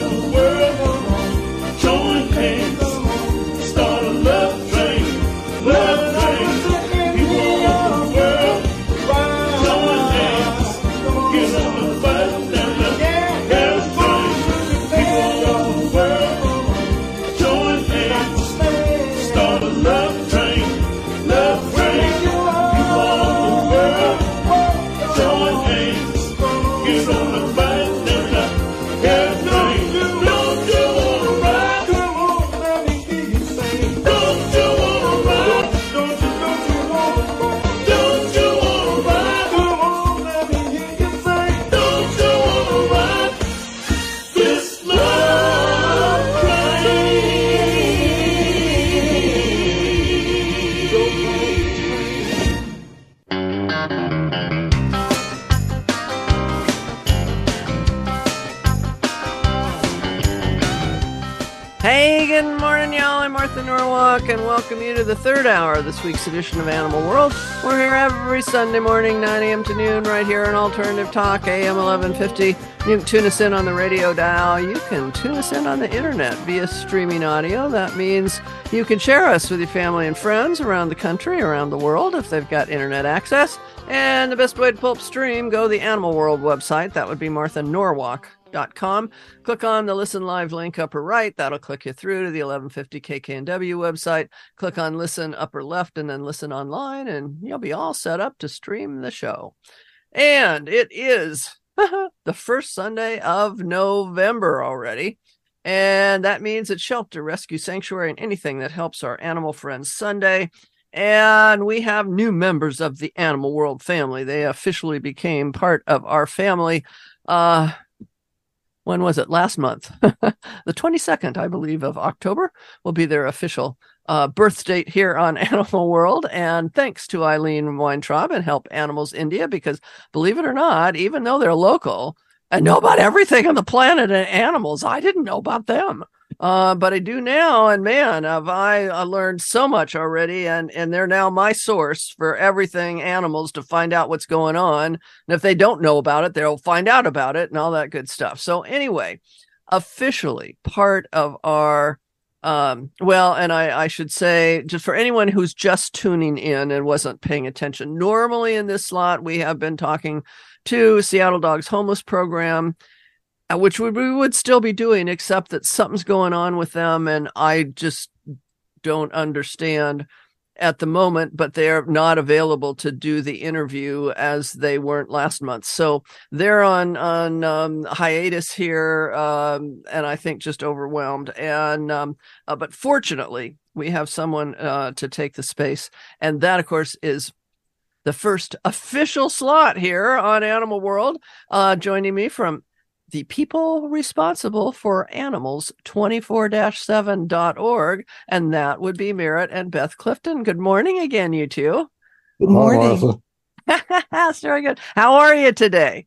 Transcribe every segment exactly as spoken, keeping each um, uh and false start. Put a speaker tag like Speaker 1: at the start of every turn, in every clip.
Speaker 1: the world, join hands, start a love train, love train. People all over the world, join hands, get on the bus and the gas train. People all over the world, join hands, start a love train, love train. People all over the world, join hands, get on the bus and the gas train. Don't you wanna ride? Come on, let me hear you say. Don't you wanna ride? Don't you, don't you wanna ride? Don't you wanna ride? Come on, let me hear you say. Don't you wanna ride this love train?
Speaker 2: Hey, good morning, y'all. I'm Martha Norwalk, and welcome you to the third hour of this week's edition of Animal World. We're here every Sunday morning, nine a.m. to noon, right here on Alternative Talk, A M eleven fifty. You can tune us in on the radio dial. You can tune us in on the internet via streaming audio. That means you can share us with your family and friends around the country, around the world, if they've got internet access. And the best way to pull up stream, go to the Animal World website. That would be martha norwalk dot com. Click on the Listen Live link upper right. That'll click you through to the eleven fifty K K N W website. Click on Listen upper left and then Listen Online, and you'll be all set up to stream the show. And it is the first Sunday of November already. And that means it's Shelter, Rescue, Sanctuary, and anything that helps our animal friends Sunday. And we have new members of the Animal World family. They officially became part of our family. Uh, when was it? Last month. The twenty-second, I believe, of October will be their official uh, birth date here on Animal World. And thanks to Eileen Weintraub and Help Animals India, because believe it or not, even though they're local, I know about everything on the planet and animals. I didn't know about them. Uh, but I do now, and man, have I, I learned so much already, and, and they're now my source for everything animals to find out what's going on. And if they don't know about it, they'll find out about it and all that good stuff. So anyway, officially part of our, um, well, and I, I should say, just for anyone who's just tuning in and wasn't paying attention, normally in this slot, we have been talking to Seattle Dogs Homeless Program, which we would still be doing, except that something's going on with them, and I just don't understand at the moment, but they're not available to do the interview as they weren't last month. So they're on, on um, hiatus here, um, and I think just overwhelmed. And um, uh, but fortunately, we have someone uh, to take the space, and that, of course, is the first official slot here on Animal World, uh, joining me from the people responsible for animals twenty-four seven dot org, and that would be Merritt and Beth Clifton. Good morning again, you two.
Speaker 3: Good morning.
Speaker 2: That's very good. How are you today?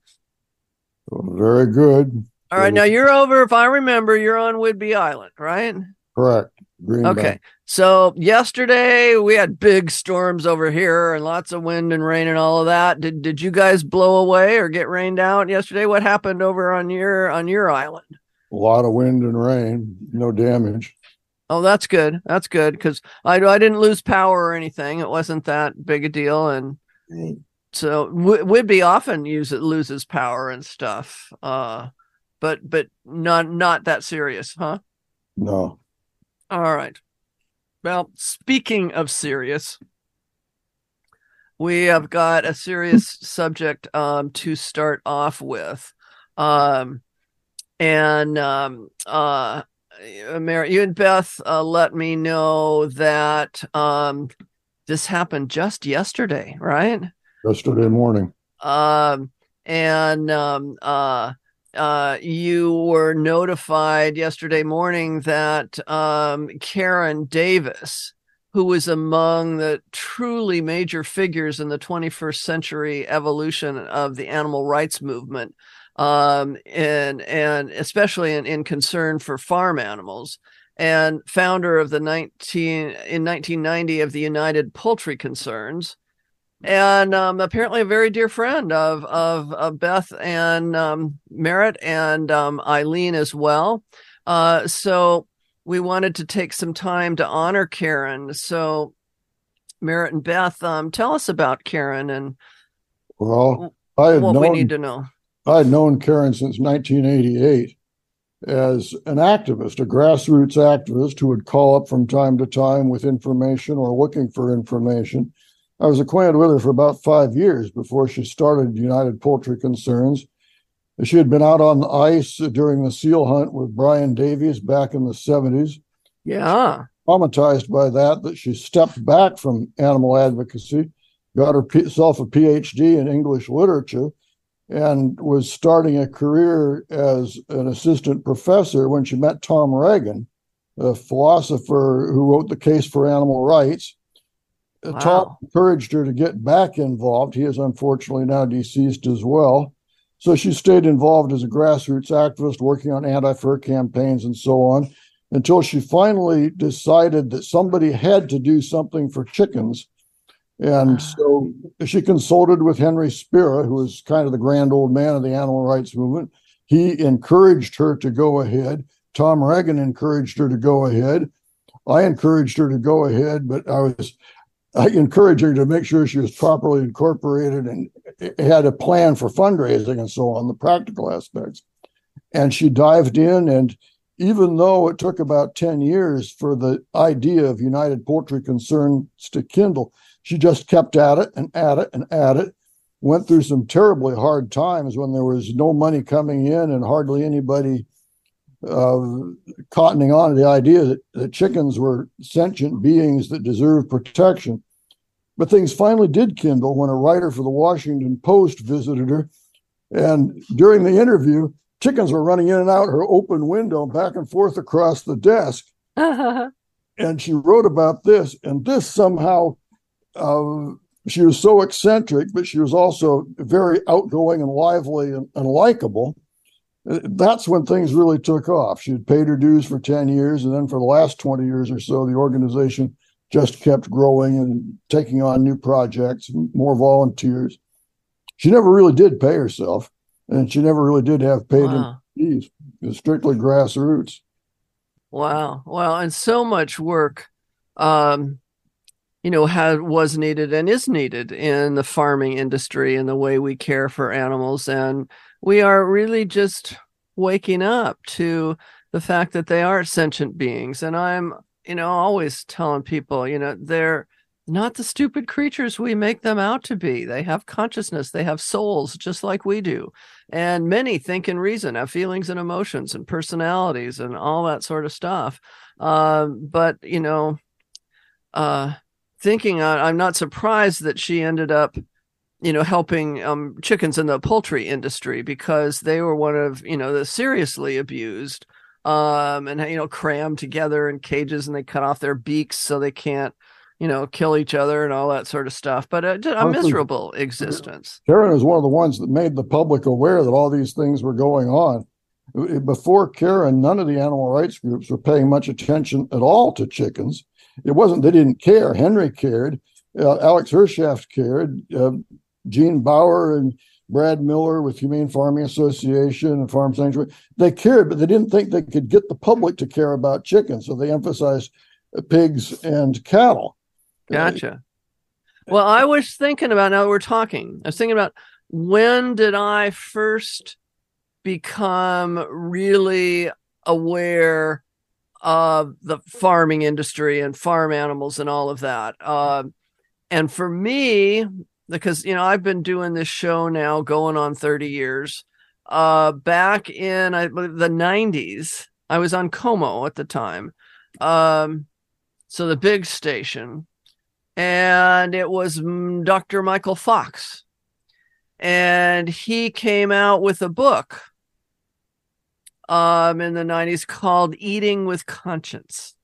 Speaker 3: Very good.
Speaker 2: All right, now you're over, if I remember, you're on Whidbey Island, right?
Speaker 3: Correct. Greenback.
Speaker 2: Okay. So yesterday we had big storms over here and lots of wind and rain and all of that. Did did you guys blow away or get rained out yesterday? What happened over on your on your island?
Speaker 3: A lot of wind and rain, no damage.
Speaker 2: Oh, that's good. That's good, because I I didn't lose power or anything. It wasn't that big a deal, and
Speaker 3: Right.
Speaker 2: so Whidbey often use it loses power and stuff. Uh, but but not not that serious, huh?
Speaker 3: No.
Speaker 2: All right. Well, speaking of serious, we have got a serious subject um, to start off with. Um, and um, uh, Mary, you and Beth uh, let me know that um, this happened just yesterday, right?
Speaker 3: Yesterday morning.
Speaker 2: Um, and um, uh, Uh, you were notified yesterday morning that um, Karen Davis, who was among the truly major figures in the twenty-first century evolution of the animal rights movement, um, and and especially in, in concern for farm animals, and founder of the nineteen in nineteen ninety of the United Poultry Concerns, and um, apparently a very dear friend of of, of Beth and um, Merritt and um, Eileen as well. Uh, so we wanted to take some time to honor Karen. So Merritt and Beth, um, tell us about Karen and
Speaker 3: Well, I had
Speaker 2: what we need
Speaker 3: known
Speaker 2: to know.
Speaker 3: I had known Karen since nineteen eighty-eight as an activist, a grassroots activist who would call up from time to time with information or looking for information. I was acquainted with her for about five years before she started United Poultry Concerns. She had been out on the ice during the seal hunt with Brian Davies back in the seventies.
Speaker 2: Yeah.
Speaker 3: Traumatized by that, that she stepped back from animal advocacy, got herself a P H D in English literature, and was starting a career as an assistant professor when she met Tom Regan, a philosopher who wrote The Case for Animal Rights.
Speaker 2: Wow.
Speaker 3: Tom encouraged her to get back involved. He is unfortunately now deceased as well. So she stayed involved as a grassroots activist, working on anti-fur campaigns and so on, until she finally decided that somebody had to do something for chickens. And so she consulted with Henry Spira, who was kind of the grand old man of the animal rights movement. He encouraged her to go ahead. Tom Regan encouraged her to go ahead. I encouraged her to go ahead, but I was I encouraged her to make sure she was properly incorporated and had a plan for fundraising and so on, the practical aspects. And she dived in, and even though it took about ten years for the idea of United Poultry Concerns to kindle, she just kept at it and at it and at it, went through some terribly hard times when there was no money coming in and hardly anybody uh, cottoning on to the idea that, that chickens were sentient beings that deserved protection. But things finally did kindle when a writer for the Washington Post visited her. And during the interview, chickens were running in and out her open window, back and forth across the desk. And she wrote about this, and this somehow, uh, she was so eccentric, but she was also very outgoing and lively and, and likable. That's when things really took off. She had paid her dues for ten years, and then for the last twenty years or so, the organization just kept growing and taking on new projects, more volunteers. She never really did pay herself, and she never really did have paid
Speaker 2: Wow.
Speaker 3: employees. It was strictly grassroots.
Speaker 2: Wow. Well, and so much work, um, you know, had was needed and is needed in the farming industry and the way we care for animals. And we are really just waking up to the fact that they are sentient beings. And I'm, you know, always telling people, you know, they're not the stupid creatures we make them out to be. They have consciousness, they have souls, just like we do. And many think and reason, have feelings and emotions and personalities and all that sort of stuff. Um, but, you know, uh, thinking, uh, I'm not surprised that she ended up, you know, helping um, chickens in the poultry industry, because they were one of, you know, the seriously abused um, and, you know, crammed together in cages, and they cut off their beaks so they can't, you know, kill each other and all that sort of stuff. But a, a miserable existence.
Speaker 3: Karen is one of the ones that made the public aware that all these things were going on. Before Karen, none of the animal rights groups were paying much attention at all to chickens. It wasn't they didn't care. Henry cared. Uh, Alex Hershaft cared. Uh, Gene Bauer and Brad Miller with Humane Farming Association and Farm Sanctuary, they cared, but they didn't think they could get the public to care about chickens. So they emphasized uh, pigs and cattle.
Speaker 2: Gotcha. Well, I was thinking about, now that we're talking, I was thinking about, when did I first become really aware of the farming industry and farm animals and all of that? Uh, and for me, because, you know, I've been doing this show now going on thirty years. Uh, back in I believe the nineties, I was on Como at the time. Um, so the big station. And it was Doctor Michael Fox. And he came out with a book um, in the nineties called Eating with Conscience.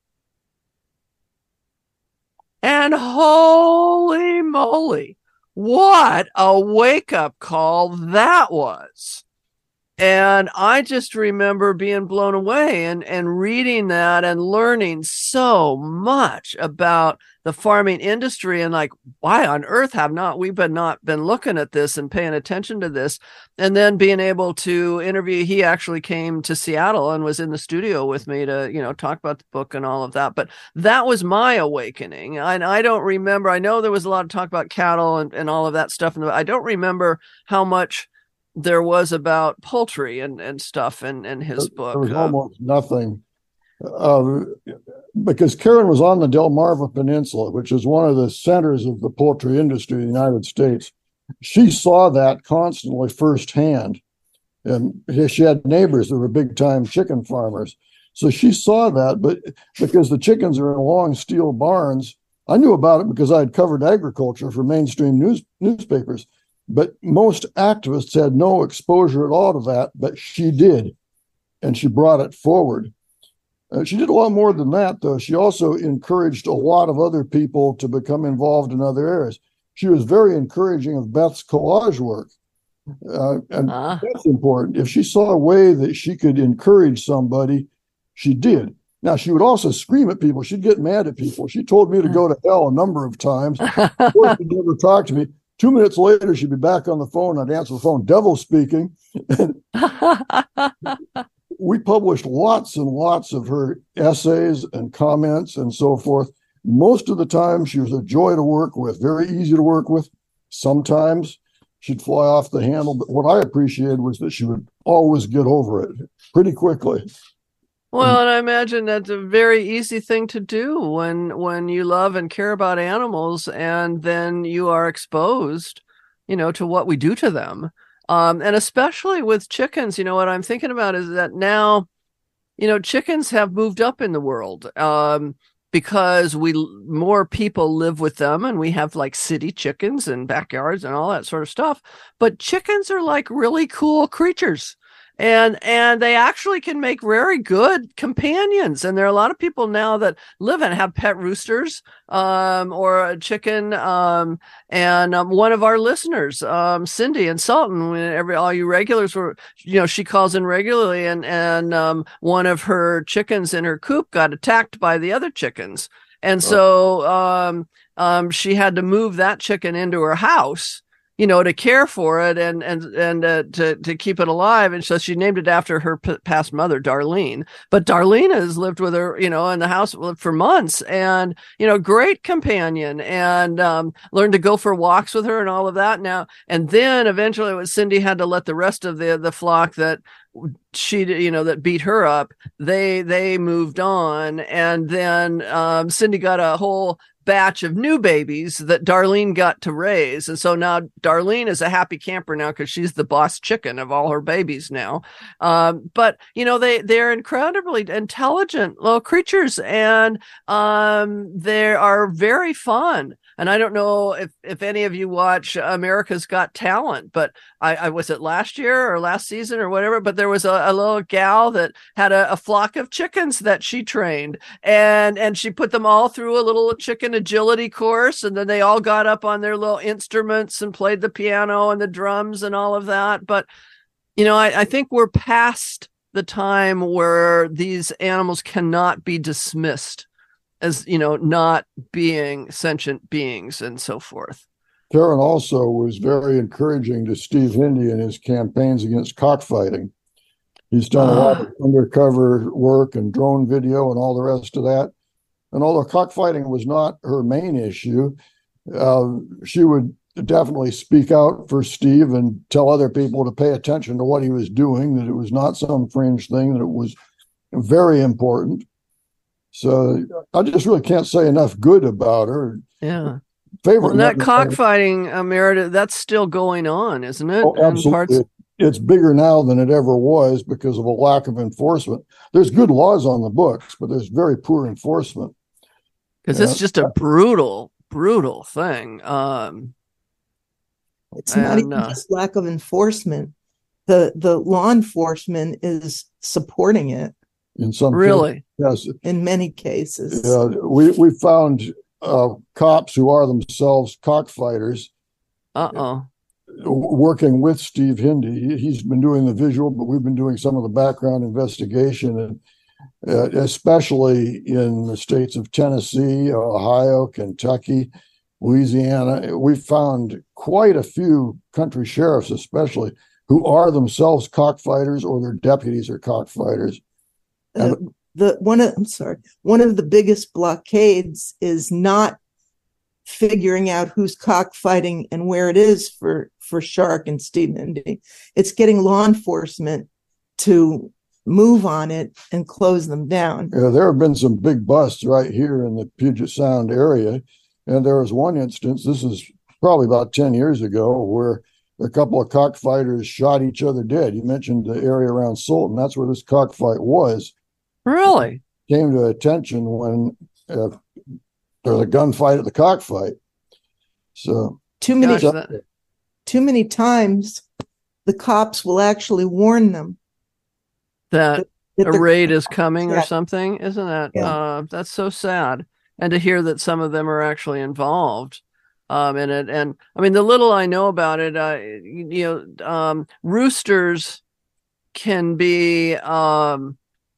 Speaker 2: And holy moly, what a wake-up call that was. And I just remember being blown away and, and reading that and learning so much about the farming industry and like, why on earth have not we been not been looking at this and paying attention to this? And then being able to interview, he actually came to Seattle and was in the studio with me to, you know, talk about the book and all of that. But that was my awakening. And I, I don't remember, I know there was a lot of talk about cattle and, and all of that stuff. And I don't remember how much there was about poultry and, and stuff in, in his book.
Speaker 3: There was
Speaker 2: uh,
Speaker 3: almost nothing uh, because Karen was on the Delmarva Peninsula, which is one of the centers of the poultry industry in the United States. She saw that constantly firsthand. And she had neighbors that were big time chicken farmers. So she saw that, but because the chickens are in long steel barns, I knew about it because I had covered agriculture for mainstream news newspapers. But most activists had no exposure at all to that, but she did, and she brought it forward. Uh, she did a lot more than that, though. She also encouraged a lot of other people to become involved in other areas. She was very encouraging of Beth's collage work, uh, and uh. that's important. If she saw a way that she could encourage somebody, she did. Now, she would also scream at people. She'd get mad at people. She told me to go to hell a number of times. Or she'd never talk to me. Two minutes later, she'd be back on the phone. I'd answer the phone, devil speaking. We published lots and lots of her essays and comments and so forth. Most of the time, she was a joy to work with, very easy to work with. Sometimes she'd fly off the handle. But what I appreciated was that she would always get over it pretty quickly.
Speaker 2: Well, and I imagine that's a very easy thing to do when when you love and care about animals, and then you are exposed, you know, to what we do to them. Um, and especially with chickens, you know, what I'm thinking about is that now, you know, chickens have moved up in the world um, because we more people live with them, and we have like city chickens and backyards and all that sort of stuff. But chickens are like really cool creatures. And and they actually can make very good companions. And there are a lot of people now that live and have pet roosters um, or a chicken. Um, and um, one of our listeners, um, Cindy in Sultan, when every all you regulars were, you know, she calls in regularly, and and um, one of her chickens in her coop got attacked by the other chickens, and so um, um, she had to move that chicken into her house, you know, to care for it and and and uh, to to keep it alive. And so she named it after her p- past mother, Darlene. But Darlene has lived with her, you know, in the house for months, and you know, great companion, and um, learned to go for walks with her and all of that. Now and then eventually, it was Cindy had to let the rest of the the flock that she, you know, that beat her up, they they moved on, and then um, Cindy got a whole batch of new babies that Darlene got to raise. And so now Darlene is a happy camper now because she's the boss chicken of all her babies now. Um, but, you know, they, they're incredibly intelligent little creatures, and um, they are very fun. And I don't know if, if any of you watch America's Got Talent, but I, I was it last year or last season or whatever, but there was a, a little gal that had a, a flock of chickens that she trained, and, and she put them all through a little chicken agility course. And then they all got up on their little instruments and played the piano and the drums and all of that. But, you know, I, I think we're past the time where these animals cannot be dismissed as, you know, not being sentient beings and so forth.
Speaker 3: Karen also was very encouraging to Steve Hindy in his campaigns against cockfighting. He's done uh, a lot of undercover work and drone video and all the rest of that. And although cockfighting was not her main issue, uh, she would definitely speak out for Steve and tell other people to pay attention to what he was doing, that it was not some fringe thing, that it was very important. So I just really can't say enough good about her.
Speaker 2: Yeah.
Speaker 3: Favorite.
Speaker 2: Well, that cockfighting, uh, Meredith, that's still going on, isn't it?
Speaker 3: Oh, absolutely. Parts... It's bigger now than it ever was because of a lack of enforcement. There's good laws on the books, but there's very poor enforcement.
Speaker 2: Because it's just a brutal, brutal thing. Um,
Speaker 4: it's and, not even uh, just lack of enforcement. The the law enforcement is supporting it.
Speaker 3: In some
Speaker 2: really,
Speaker 3: cases, yes.
Speaker 4: In many cases,
Speaker 3: uh, we we found uh, cops who are themselves cockfighters.
Speaker 2: Uh oh.
Speaker 3: working with Steve Hindi. He's been doing the visual, but we've been doing some of the background investigation, and uh, especially in the states of Tennessee, Ohio, Kentucky, Louisiana. We've found quite a few country sheriffs, especially, who are themselves cockfighters or their deputies are cockfighters.
Speaker 4: Uh, the one of I'm sorry, one of the biggest blockades is not figuring out who's cockfighting and where it is for for Shark and Steve Hindi. It's getting law enforcement to move on it and close them down.
Speaker 3: Yeah, there have been some big busts right here in the Puget Sound area, and there was one instance. This is probably about ten years ago, where a couple of cockfighters shot each other dead. You mentioned the area around Sultan. That's where this cockfight was.
Speaker 2: Really?
Speaker 3: It came to attention when uh, there was a gunfight at the cockfight. So
Speaker 4: too many,
Speaker 2: Gosh, that...
Speaker 4: too many times, the cops will actually warn them
Speaker 2: that, that a raid is coming
Speaker 4: yeah.
Speaker 2: or something. Isn't that? Yeah. Uh, that's so sad. And to hear that some of them are actually involved. Um, in it, and I mean, the little I know about it, uh, you, you know, um, roosters can be um,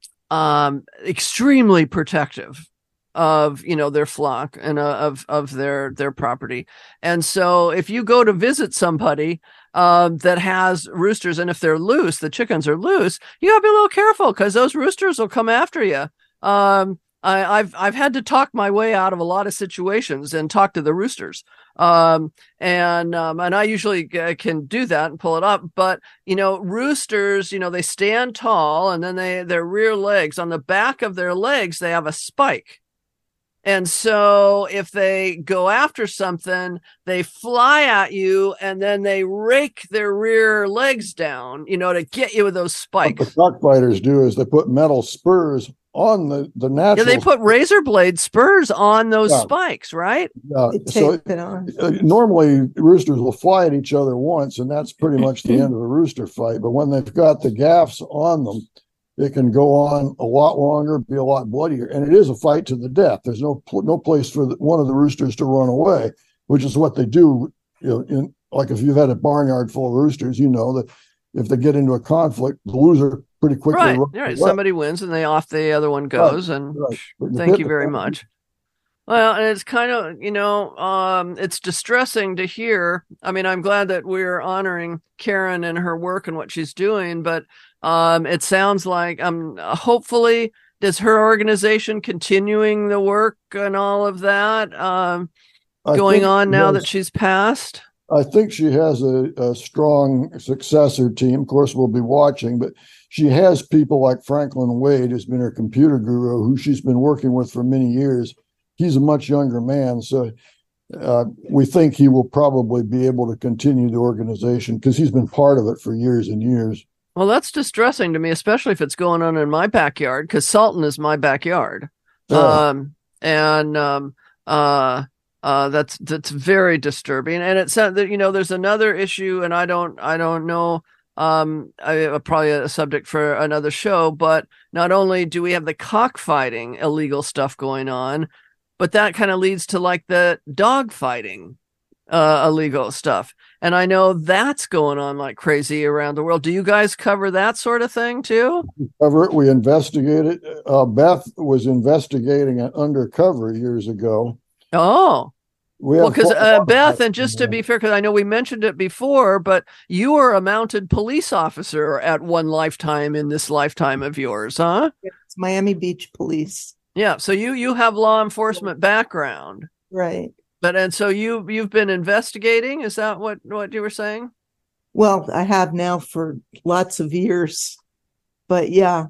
Speaker 2: um, extremely protective of, you know, their flock and uh, of of their their property. And so, if you go to visit somebody uh, that has roosters, and if they're loose, the chickens are loose, you gotta be a little careful because those roosters will come after you. Um, I, I've I've had to talk my way out of a lot of situations and talk to the roosters. Um, and, um, and I usually uh, can do that and pull it up, but, you know, roosters, you know, they stand tall and then they, their rear legs, on the back of their legs, they have a spike. And so if they go after something, they fly at you and then they rake their rear legs down, you know, to get you with those spikes.
Speaker 3: What the cockfighters do is they put metal spurs on the, the natural.
Speaker 2: Yeah, they put razor blade spurs on those yeah. spikes, right?
Speaker 3: Yeah. So it, uh, normally roosters will fly at each other once, and that's pretty much the end of a rooster fight. But when they've got the gaffs on them, it can go on a lot longer, be a lot bloodier, and it is a fight to the death. There's no no place for the, one of the roosters to run away, which is what they do. You know, in like if you've had a barnyard full of roosters, you know that if they get into a conflict, the loser pretty quickly.
Speaker 2: Right. right. Somebody wins and they off the other one goes. Right. And right. thank you very much. Well, and it's kind of, you know, um, it's distressing to hear. I mean, I'm glad that we're honoring Karen and her work and what she's doing, but um, it sounds like um, hopefully is her organization continuing the work and all of that um, going on now that she's passed?
Speaker 3: I think she has a, a strong successor team. Of course, we'll be watching, but she has people like Franklin Wade, who's been her computer guru, who she's been working with for many years. He's a much younger man, so uh, we think he will probably be able to continue the organization because he's been part of it for years and years.
Speaker 2: Well, that's distressing to me, especially if it's going on in my backyard, because Sultan is my backyard. Oh. Um, and um, uh, uh, that's that's very disturbing. And it's that, you know, there's another issue, and I don't I don't know. Um, I, probably a subject for another show, but not only do we have the cockfighting illegal stuff going on, but that kind of leads to like the dog fighting uh, illegal stuff. And I know that's going on like crazy around the world. Do you guys cover that sort of thing too?
Speaker 3: We cover it. We investigate it. Uh, Beth was investigating it undercover years ago.
Speaker 2: Oh, We well, because uh, Beth, and just to be fair, because I know we mentioned it before, but you were a mounted police officer at one lifetime in this lifetime of yours, huh?
Speaker 4: It's Miami Beach Police.
Speaker 2: Yeah, so you you have law enforcement background,
Speaker 4: right?
Speaker 2: But and so you you've been investigating. Is that what what you were saying?
Speaker 4: Well, I have now for lots of years, but yeah,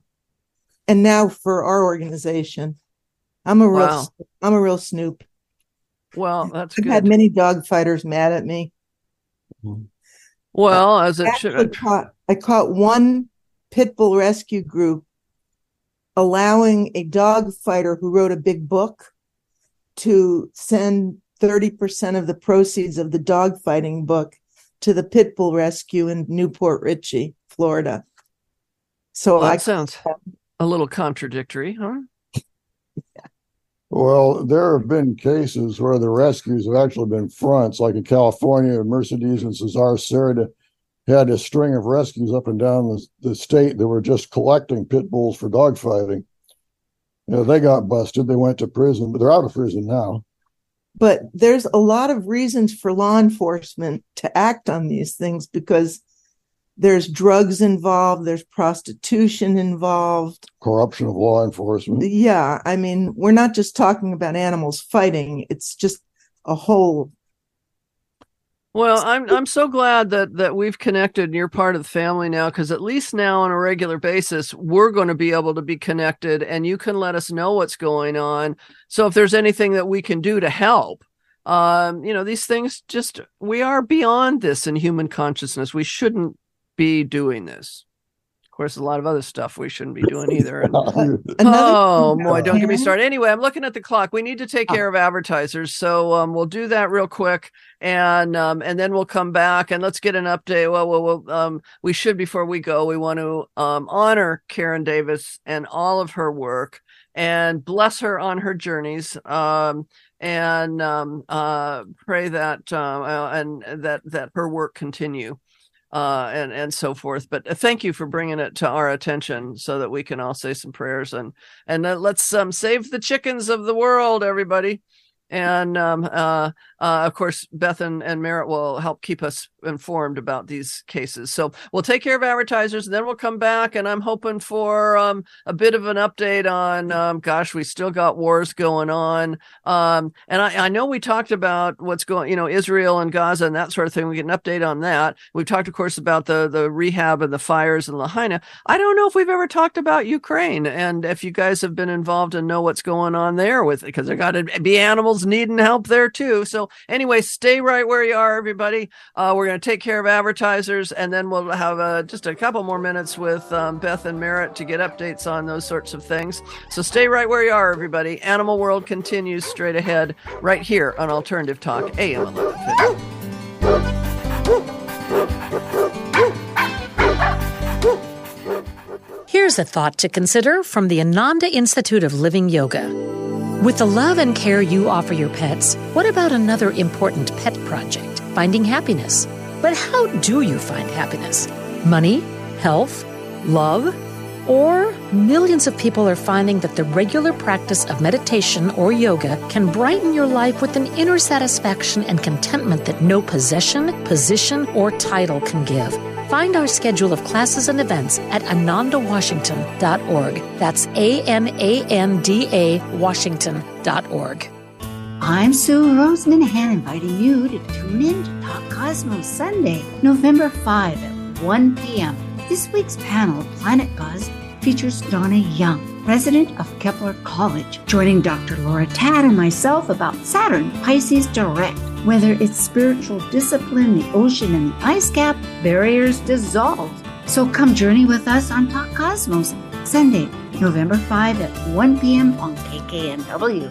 Speaker 4: and now for our organization, I'm a real
Speaker 2: wow.
Speaker 4: I'm a real snoop.
Speaker 2: Well, that's
Speaker 4: I've
Speaker 2: good.
Speaker 4: had many dog fighters mad at me.
Speaker 2: Well, as it
Speaker 4: I
Speaker 2: should.
Speaker 4: Caught, I caught one pit bull rescue group allowing a dog fighter who wrote a big book to send thirty percent of the proceeds of the dog fighting book to the pit bull rescue in Newport Richey, Florida. So
Speaker 2: well, that
Speaker 4: I
Speaker 2: sounds a little contradictory, huh?
Speaker 4: Yeah.
Speaker 3: Well, there have been cases where the rescues have actually been fronts, like in California, Mercedes and Cesar Cerda had a string of rescues up and down the, the state that were just collecting pit bulls for dogfighting. You know, they got busted. They went to prison, but they're out of prison now.
Speaker 4: But there's a lot of reasons for law enforcement to act on these things because there's drugs involved, there's prostitution involved.
Speaker 3: Corruption of law enforcement.
Speaker 4: Yeah, I mean, we're not just talking about animals fighting. It's just a whole.
Speaker 2: Well, I'm I'm so glad that that we've connected and you're part of the family now, because at least now on a regular basis, we're going to be able to be connected and you can let us know what's going on. So if there's anything that we can do to help, um, you know, these things just, we are beyond this in human consciousness. We shouldn't be doing this. Of course, a lot of other stuff we shouldn't be doing either. And, oh boy, don't get me started. Anyway, I'm looking at the clock. We need to take care of advertisers, so um, we'll do that real quick, and um, and then we'll come back and let's get an update. Well, well, well um, we should before we go. We want to um, honor Karen Davis and all of her work, and bless her on her journeys. Um, and um, uh, pray that uh, and that that her work continue. Uh, and, and so forth. But thank you for bringing it to our attention so that we can all say some prayers and, and uh, let's um, save the chickens of the world, everybody. And um, uh, uh, of course, Beth and, and Merritt will help keep us informed about these cases. So we'll take care of advertisers, and then we'll come back. And I'm hoping for um, a bit of an update on, um, gosh, we still got wars going on. Um, and I, I know we talked about what's going, you know, Israel and Gaza and that sort of thing. We get an update on that. We've talked, of course, about the, the rehab and the fires in Lahaina. I don't know if we've ever talked about Ukraine, and if you guys have been involved and know what's going on there with it, because there got to be animals needing help there too. So anyway, stay right where you are, everybody. Uh, we're going to take care of advertisers, and then we'll have uh, just a couple more minutes with um, Beth and Merritt to get updates on those sorts of things. So stay right where you are, everybody. Animal World continues straight ahead right here on Alternative Talk, A M eleven fifty.
Speaker 5: Here's a thought to consider from the Ananda Institute of Living Yoga. With the love and care you offer your pets, what about another important pet project, finding happiness? But how do you find happiness? Money? Health? Love? Or millions of people are finding that the regular practice of meditation or yoga can brighten your life with an inner satisfaction and contentment that no possession, position, or title can give. Find our schedule of classes and events at ananda washington dot org. That's A N A N D A Washington dot org.
Speaker 6: I'm Sue Rose-Minahan, inviting you to tune in to Talk Cosmos Sunday, November fifth at one p.m. This week's panel, Planet Buzz, features Donna Young, president of Kepler College, joining Doctor Laura Tad and myself about Saturn Pisces Direct. Whether it's spiritual discipline, the ocean, and the ice cap, barriers dissolve. So come journey with us on Talk Cosmos, Sunday, November fifth at one p.m. on K K N W.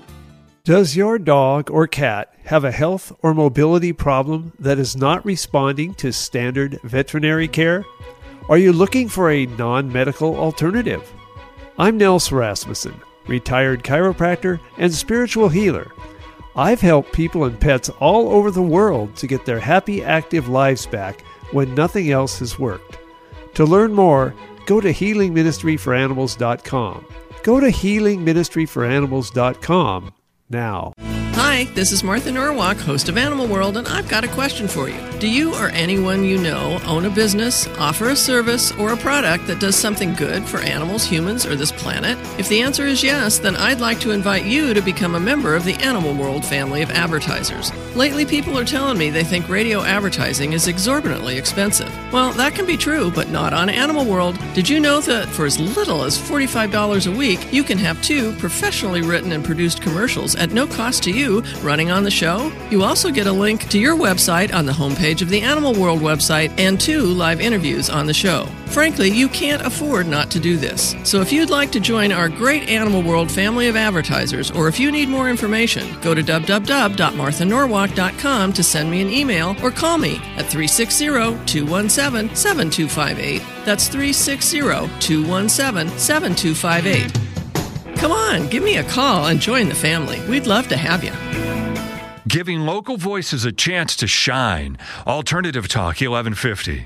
Speaker 7: Does your dog or cat have a health or mobility problem that is not responding to standard veterinary care? Are you looking for a non-medical alternative? I'm Nels Rasmussen, retired chiropractor and spiritual healer. I've helped people and pets all over the world to get their happy, active lives back when nothing else has worked. To learn more, go to healing ministry for animals dot com. Go to healing ministry for animals dot com now.
Speaker 2: Hi, this is Martha Norwalk, host of Animal World, and I've got a question for you. Do you or anyone you know own a business, offer a service, or a product that does something good for animals, humans, or this planet? If the answer is yes, then I'd like to invite you to become a member of the Animal World family of advertisers. Lately, people are telling me they think radio advertising is exorbitantly expensive. Well, that can be true, but not on Animal World. Did you know that for as little as forty-five dollars a week, you can have two professionally written and produced commercials at no cost to you running on the show? You also get a link to your website on the homepage of the Animal World website and two live interviews on the show. Frankly, you can't afford not to do this. So if you'd like to join our great Animal World family of advertisers, or if you need more information, go to w w w dot martha norwalk dot com to send me an email or call me at three six zero, two one seven, seven two five eight. That's three six zero, two one seven, seven two five eight. Come on, give me a call and join the family. We'd love to have you.
Speaker 8: Giving local voices a chance to shine. Alternative Talk, eleven fifty.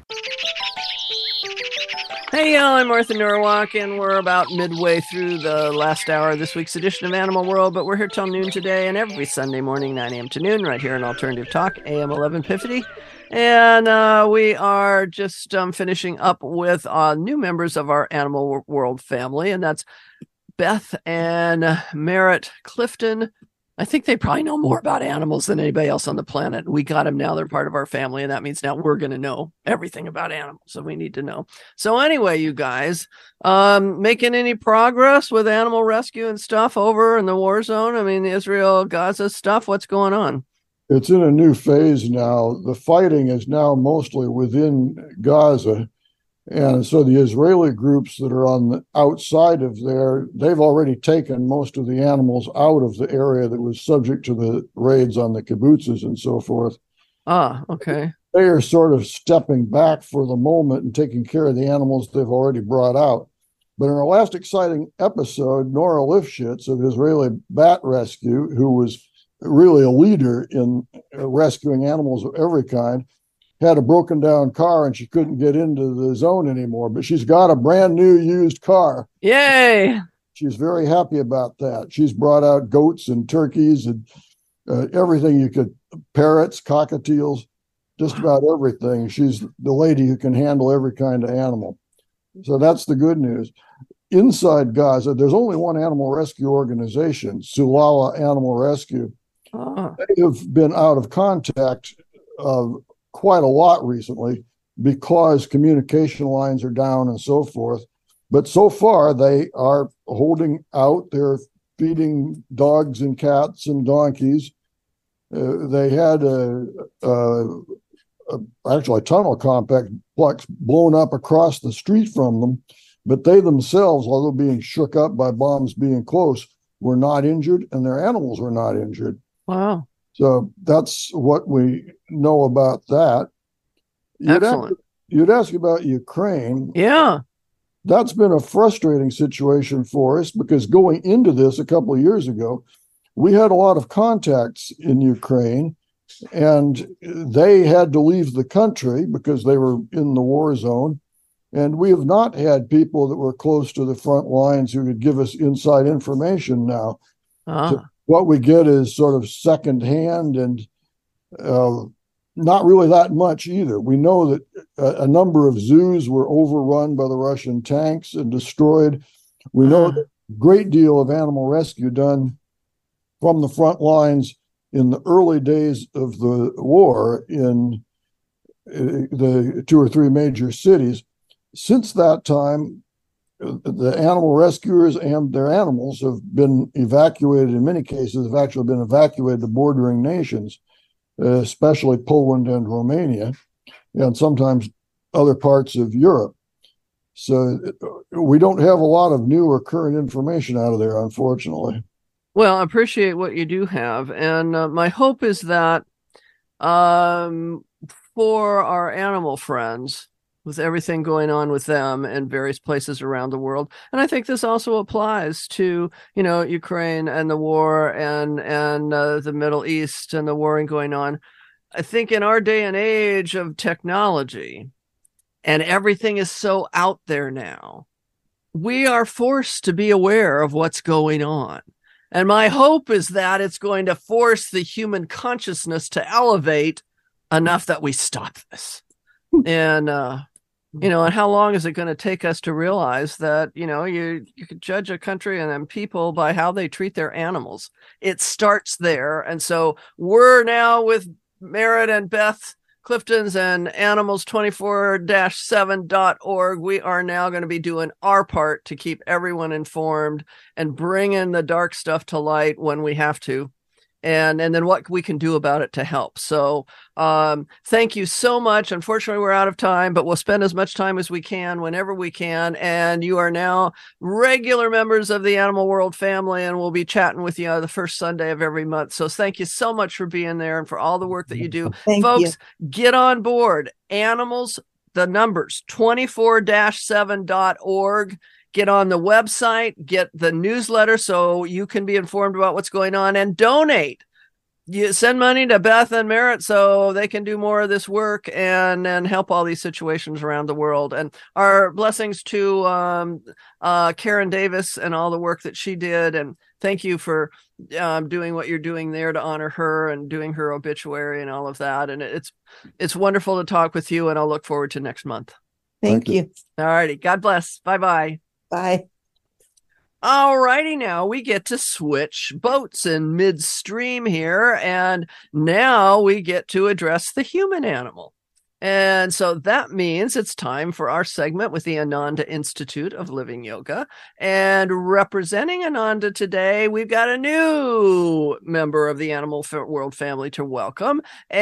Speaker 2: Hey, y'all, I'm Martha Norwalk, and we're about midway through the last hour of this week's edition of Animal World, but we're here till noon today and every Sunday morning, nine a.m. to noon, right here on Alternative Talk, A M eleven fifty. And uh, we are just um, finishing up with uh, new members of our Animal World family, and that's Beth and Merritt Clifton. I think they probably know more about animals than anybody else on the planet. We got them now. They're part of our family. And that means now we're going to know everything about animals. So we need to know. So anyway, you guys, um, making any progress with animal rescue and stuff over in the war zone? I mean, Israel, Gaza stuff, what's going on?
Speaker 3: It's in a new phase now. The fighting is now mostly within Gaza. And so the Israeli groups that are on the outside of there, they've already taken most of the animals out of the area that was subject to the raids on the kibbutzes and so forth.
Speaker 2: Ah, okay.
Speaker 3: They are sort of stepping back for the moment and taking care of the animals they've already brought out. But in our last exciting episode, Nora Lifshitz of Israeli Bat Rescue, who was really a leader in rescuing animals of every kind, had a broken down car and she couldn't get into the zone anymore, but she's got a brand new used car.
Speaker 2: Yay.
Speaker 3: She's very happy about that. She's brought out goats and turkeys and uh, everything you could, parrots, cockatiels, just about everything. She's the lady who can handle every kind of animal. So that's the good news. Inside Gaza, there's only one animal rescue organization, Sulala Animal Rescue.
Speaker 2: Oh.
Speaker 3: They have been out of contact uh, quite a lot recently because communication lines are down and so forth. But so far, they are holding out. They're feeding dogs and cats and donkeys. Uh, they had a, a, a actually a tunnel complex blown up across the street from them, but they themselves, although being shook up by bombs being close, were not injured, and their animals were not injured.
Speaker 2: Wow.
Speaker 3: So that's what we know about that. You'd
Speaker 2: Excellent.
Speaker 3: Ask, you'd ask about Ukraine.
Speaker 2: Yeah.
Speaker 3: That's been a frustrating situation for us because going into this a couple of years ago, we had a lot of contacts in Ukraine, and they had to leave the country because they were in the war zone. And we have not had people that were close to the front lines who could give us inside information now.
Speaker 2: Ah.
Speaker 3: So what we get is sort of secondhand and uh, not really that much either. We know that a, a number of zoos were overrun by the Russian tanks and destroyed. We know
Speaker 2: Ah.
Speaker 3: that a great deal of animal rescue done from the front lines in the early days of the war in uh, the two or three major cities. Since that time, the animal rescuers and their animals have been evacuated. In many cases, have actually been evacuated to bordering nations, uh, especially Poland and Romania, and sometimes other parts of Europe. So we don't have a lot of new or current information out of there, unfortunately.
Speaker 2: Well, I appreciate what you do have. And uh, my hope is that um, for our animal friends, with everything going on with them in various places around the world. And I think this also applies to, you know, Ukraine and the war and, and uh, the Middle East and the warring going on. I think in our day and age of technology, and everything is so out there now, we are forced to be aware of what's going on. And my hope is that it's going to force the human consciousness to elevate enough that we stop this. And, uh, you know, and how long is it going to take us to realize that, you know, you, you could judge a country and then people by how they treat their animals. It starts there. And so we're now with Merritt and Beth Clifton's and animals twenty-four dash seven dot org. We are now going to be doing our part to keep everyone informed and bring in the dark stuff to light when we have to. And and then what we can do about it to help. So um, thank you so much. Unfortunately, we're out of time, but we'll spend as much time as we can whenever we can. And you are now regular members of the Animal World family, and we'll be chatting with you on the first Sunday of every month. So thank you so much for being there and for all the work that you do.
Speaker 4: Thank
Speaker 2: Folks,
Speaker 4: you.
Speaker 2: get on board. Animals, the numbers, twenty-four dash seven dot org. get on the website, get the newsletter so you can be informed about what's going on, and donate. You send money to Beth and Merritt so they can do more of this work and and help all these situations around the world. And our blessings to um, uh, Karen Davis and all the work that she did. And thank you for um, doing what you're doing there to honor her and doing her obituary and all of that. And it's it's wonderful to talk with you, and I'll look forward to next month.
Speaker 4: Thank,
Speaker 3: Thank
Speaker 4: you.
Speaker 2: All righty. God bless. Bye-bye.
Speaker 4: Bye.
Speaker 2: All righty, now we get to switch boats in midstream here, and now we get to address the human animal. And so that means it's time for our segment with the Ananda Institute of Living Yoga. And representing Ananda today, we've got a new member of the animal world family to welcome,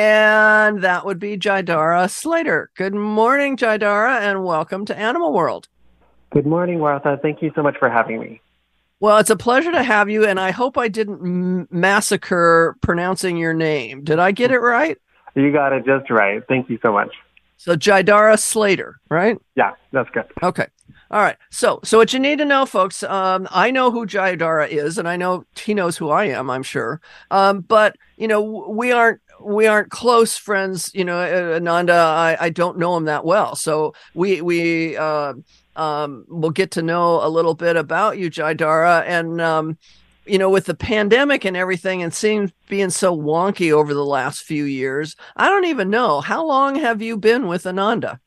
Speaker 2: and that would be Jaidara Slater. Good morning, Jaidara, and welcome to Animal World.
Speaker 9: Good morning, Martha. Thank you so much for having me.
Speaker 2: Well, it's a pleasure to have you, and I hope I didn't m- massacre pronouncing your name. Did I get it right?
Speaker 9: You got it just right. Thank you so much.
Speaker 2: So Jaidara Slater, right?
Speaker 9: Yeah, that's good.
Speaker 2: Okay. All right. So, so what you need to know, folks, um, I know who Jaidara is, and I know he knows who I am, I'm sure. Um, but, you know, we aren't, we aren't close friends. You know, Ananda, I, I don't know him that well. So we, we, uh, um, we'll get to know a little bit about you, Jaidara. And, um, you know, with the pandemic and everything and seems being so wonky over the last few years, I don't even know. How long have you been with Ananda?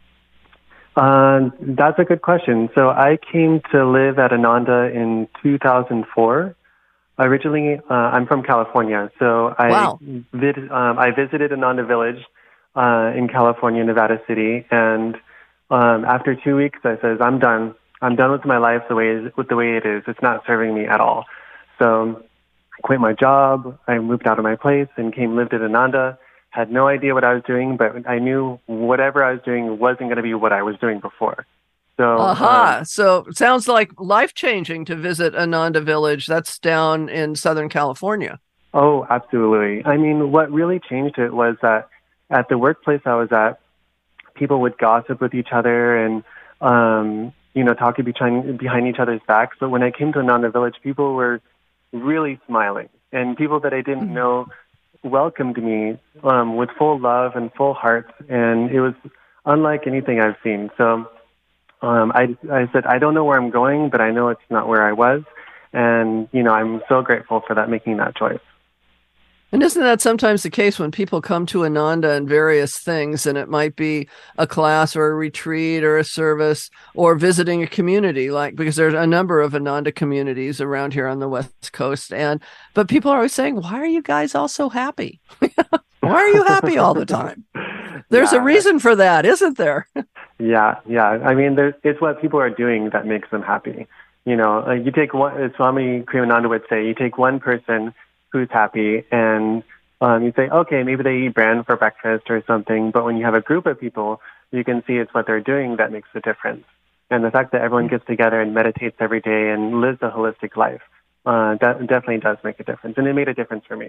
Speaker 9: Uh, that's a good question. So I came to live at Ananda in two thousand four. Originally, uh, I'm from California, so I
Speaker 2: Wow.
Speaker 9: vid- um, I visited Ananda Village uh, in California, Nevada City, and um, after two weeks, I says, "I'm done. I'm done with my life the way with the way it is. It's not serving me at all." So I quit my job. I moved out of my place and came lived at Ananda. Had no idea what I was doing, but I knew whatever I was doing wasn't going to be what I was doing before. So,
Speaker 2: Aha.
Speaker 9: um,
Speaker 2: So it sounds like life-changing to visit Ananda Village. That's down in Southern California.
Speaker 9: oh, absolutely. I mean, what really changed it was that at the workplace I was at, people would gossip with each other and, um, you know, talk behind, behind each other's backs. But when I came to Ananda Village, people were really smiling, and people that I didn't
Speaker 2: Mm-hmm.
Speaker 9: know welcomed me um, with full love and full heart, and it was unlike anything I've seen. So um, I, I said, I don't know where I'm going, but I know it's not where I was, and you know, I'm so grateful for that, making that choice.
Speaker 2: And isn't that sometimes the case when people come to Ananda and various things, and it might be a class or a retreat or a service or visiting a community, like, because there's a number of Ananda communities around here on the West Coast. And, but people are always saying, why are you guys all so happy? Why are you happy all the time? There's
Speaker 9: Yeah.
Speaker 2: a reason for that, isn't there?
Speaker 9: Yeah, yeah. I mean, there's, it's what people are doing that makes them happy. You know, uh, you take one, as Swami Kriyananda would say, you take one person who's happy, and um, you say, okay, maybe they eat bran for breakfast or something, but when you have a group of people, you can see it's what they're doing that makes a difference. And the fact that everyone gets together and meditates every day and lives a holistic life, uh, that definitely does make a difference, and it made a difference for me.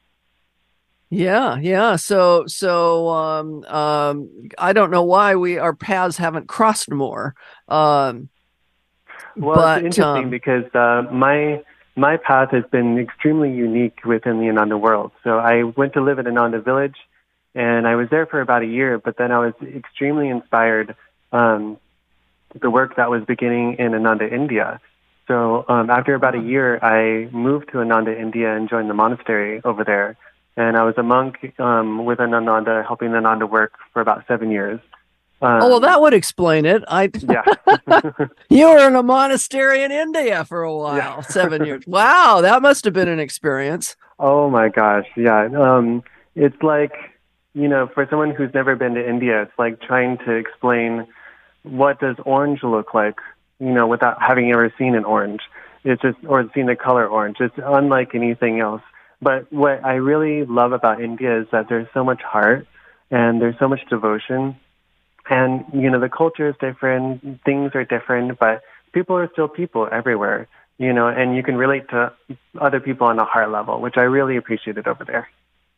Speaker 2: Yeah, yeah. So, so um, um, I don't know why we our paths haven't crossed more. Um,
Speaker 9: Well,
Speaker 2: but,
Speaker 9: it's interesting
Speaker 2: um,
Speaker 9: because uh, my my path has been extremely unique within the Ananda world. So I went to live at Ananda Village, and I was there for about a year, but then I was extremely inspired um, the work that was beginning in Ananda, India. So um, after about a year, I moved to Ananda, India, and joined the monastery over there. And I was a monk um, with Ananda, helping Ananda work for about seven years. Um,
Speaker 2: oh, well, that would explain it. I
Speaker 9: yeah.
Speaker 2: You were in a monastery in India for a while,
Speaker 9: Yeah.
Speaker 2: seven years. Wow, that must have been an experience.
Speaker 9: Oh my gosh, yeah. Um, it's like, you know, for someone who's never been to India, it's like trying to explain what does orange look like, you know, without having ever seen an orange. It's just, or seen the color orange. It's unlike anything else. But what I really love about India is that there's so much heart and there's so much devotion. And, you know, the culture is different, things are different, but people are still people everywhere, you know, and you can relate to other people on a heart level, which I really appreciated over there.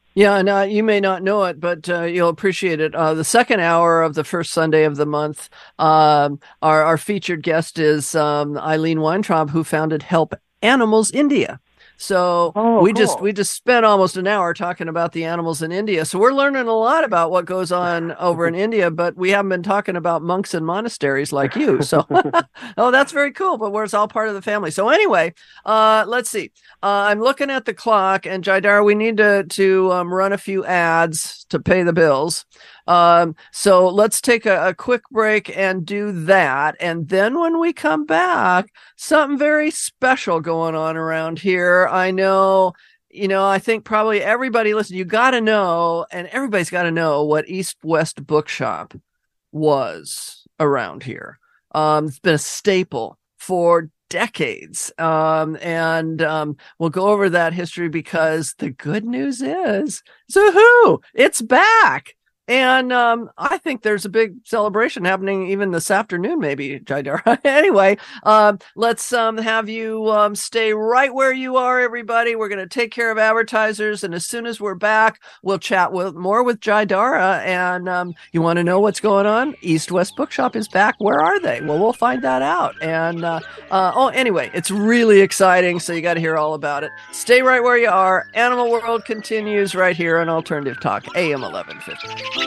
Speaker 2: Yeah, and uh, you may not know it, but uh, you'll appreciate it. Uh, the second hour of the first Sunday of the month, um, our, our featured guest is um, Eileen Weintraub, who founded Help Animals India. So
Speaker 9: Oh,
Speaker 2: we
Speaker 9: cool.
Speaker 2: just we just spent almost an hour talking about the animals in India. So we're learning a lot about what goes on over in India, but we haven't been talking about monks and monasteries like you. So, oh, that's very cool. But we're it's all part of the family. So anyway, uh, let's see. Uh, I'm looking at the clock, and Jaidara, we need to to um, run a few ads to pay the bills. Um, so let's take a, a quick break and do that. And then when we come back, something very special going on around here. I know, you know, I think probably everybody listen, you got to know, and everybody's got to know what East West Bookshop was around here. Um, it's been a staple for decades. Um, and um, we'll go over that history because the good news is, Zoo-hoo, it's back. And um, I think there's a big celebration happening even this afternoon, maybe, Jaidara. Anyway, um, let's um, have you um, stay right where you are, everybody. We're going to take care of advertisers. And as soon as we're back, we'll chat with more with Jaidara. And um, you want to know what's going on? East West Bookshop is back. Where are they? Well, we'll find that out. And uh, uh, oh, anyway, it's really exciting. So you got to hear all about it. Stay right where you are. Animal World continues right here on Alternative Talk, A M eleven fifty.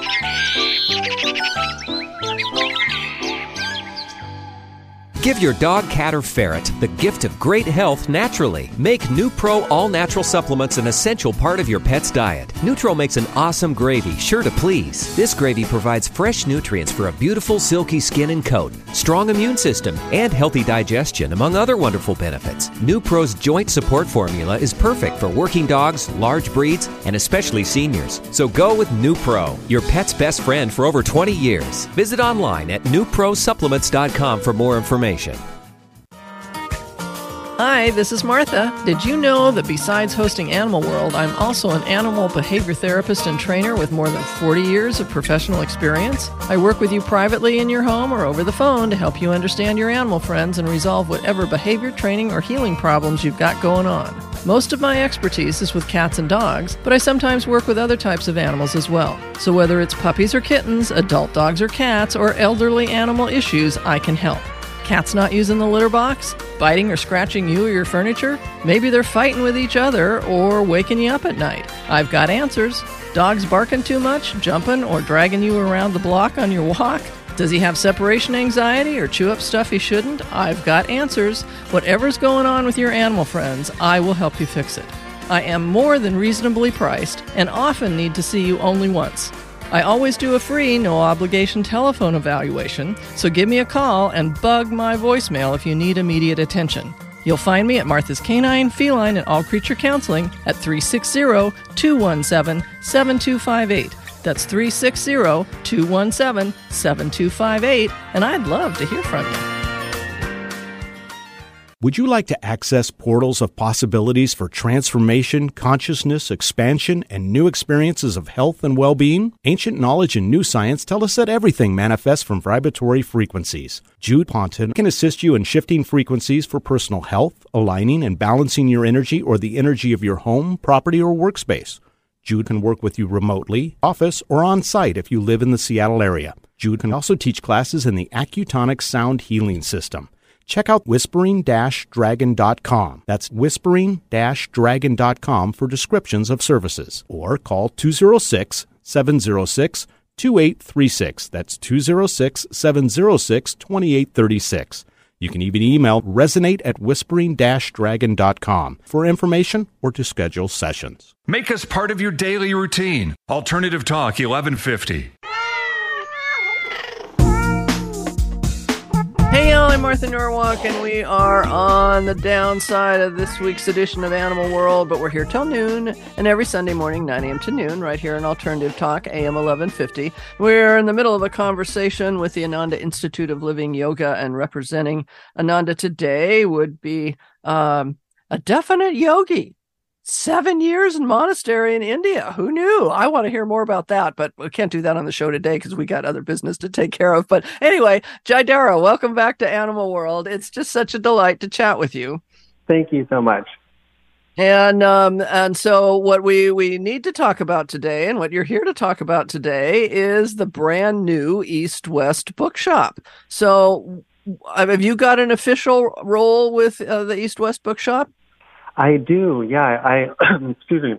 Speaker 10: Give your dog, cat, or ferret the gift of great health naturally. Make NuPro all-natural supplements an essential part of your pet's diet. NuTro makes an awesome gravy, sure to please. This gravy provides fresh nutrients for a beautiful, silky skin and coat, strong immune system, and healthy digestion, among other wonderful benefits. NuPro's joint support formula is perfect for working dogs, large breeds, and especially seniors. So go with NuPro, your pet's best friend for over twenty years. Visit online at new pro supplements dot com for more information.
Speaker 11: Hi, this is Martha. Did you know that besides hosting Animal World, I'm also an animal behavior therapist and trainer with more than forty years of professional experience? I work with you privately in your home or over the phone to help you understand your animal friends and resolve whatever behavior training or healing problems you've got going on. Most of my expertise is with cats and dogs, but I sometimes work with other types of animals as well. So whether it's puppies or kittens, adult dogs or cats, or elderly animal issues, I can help. Cats not using the litter box? Biting or scratching you or your furniture? Maybe they're fighting with each other or waking you up at night. I've got answers. Dogs barking too much, jumping, or dragging you around the block on your walk? Does he have separation anxiety or chew up stuff he shouldn't? I've got answers. Whatever's going on with your animal friends, I will help you fix it. I am more than reasonably priced and often need to see you only once. I always do a free, no-obligation telephone evaluation, so give me a call and bug my voicemail if you need immediate attention. You'll find me at Martha's Canine, Feline, and All Creature Counseling at three six zero, two one seven, seven two five eight. That's three six zero, two one seven, seven two five eight, and I'd love to hear from you.
Speaker 12: Would you like to access portals of possibilities for transformation, consciousness, expansion, and new experiences of health and well-being? Ancient knowledge and new science tell us that everything manifests from vibratory frequencies. Jude Ponton can assist you in shifting frequencies for personal health, aligning and balancing your energy or the energy of your home, property, or workspace. Jude can work with you remotely, office, or on-site if you live in the Seattle area. Jude can also teach classes in the Accutonic Sound Healing System. Check out whispering dash dragon dot com. That's whispering dash dragon dot com for descriptions of services. Or call two oh six, seven oh six, two eight three six. That's two oh six, seven oh six, two eight three six. You can even email resonate at whispering dash dragon dot com for information or to schedule sessions.
Speaker 8: Make us part of your daily routine. Alternative Talk eleven fifty.
Speaker 2: Hey y'all, I'm Martha Norwalk, and we are on the downside of this week's edition of Animal World, but we're here till noon, and every Sunday morning, nine a.m. to noon, right here on Alternative Talk, A M eleven fifty. We're in the middle of a conversation with the Ananda Institute of Living Yoga, and representing Ananda today would be um, a definite yogi. Seven years in monastery in India. Who knew? I want to hear more about that, but we can't do that on the show today because we got other business to take care of. But anyway, Jaidara, welcome back to Animal World. It's just such a delight to chat with you.
Speaker 9: Thank you so much.
Speaker 2: And um, and so what we we need to talk about today, and what you're here to talk about today, is the brand new East West Bookshop. So, have you got an official role with uh, the East West Bookshop?
Speaker 9: I do. Yeah. I excuse me.